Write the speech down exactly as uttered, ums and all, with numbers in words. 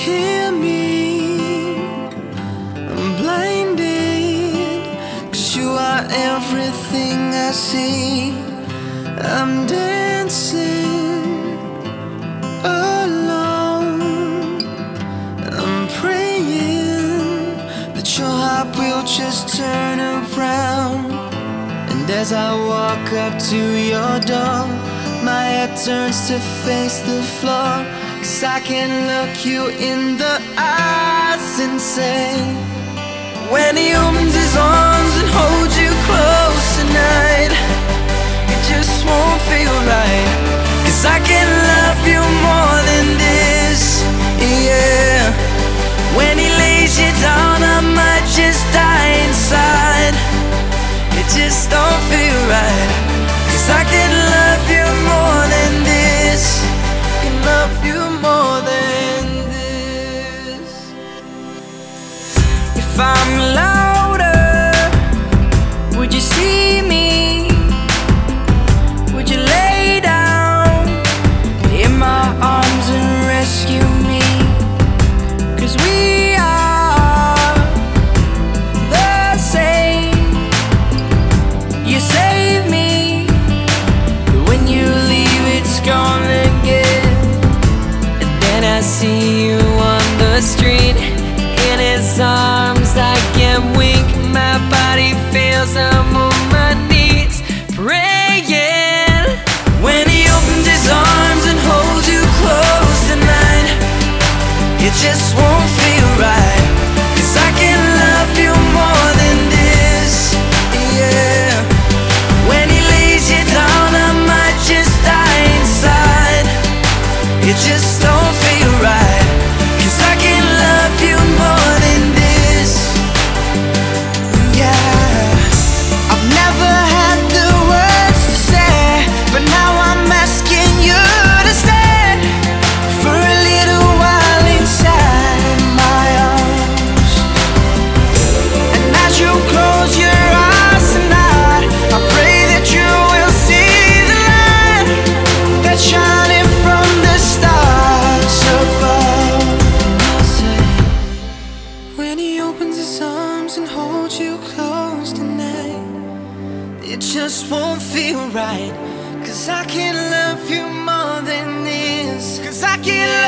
hear me? I'm blinded, 'cause you are everything I see. I'm dancing alone. I'm praying that your heart will just turn around. And as I walk up to your door, my head turns to face the floor, 'cause I can look you in the eyes and say, when he opens his arms and holds you close tonight, it just won't feel right. 'Cause I can love you more than this, yeah. When he lays you down, I might just die inside. It just don't feel right. 'Cause I can love you more than this. Can love you more than this. If I'm louder, would you see me? Would you lay down in my arms and rescue me? 'Cause we are the same. You save me, but when you leave it's gone again. And then I see you on the street, in his arms I get weak. My body feels I'm on my knees praying. When he opens his arms and holds you close tonight, it just won't feel right. 'Cause I can love you more than this, yeah. When he lays you down, I might just die inside. It just don't feel right. 'Cause I can love you more than this, yeah. I've never had the words to say, but now I'm asking you to stay for a little while inside my arms. And as you close your eyes tonight, I pray that you will see the light that's shining from the stars above. When he opens his arms and holds you close tonight, it just won't feel right. 'Cause I can love you more than this. 'Cause I can love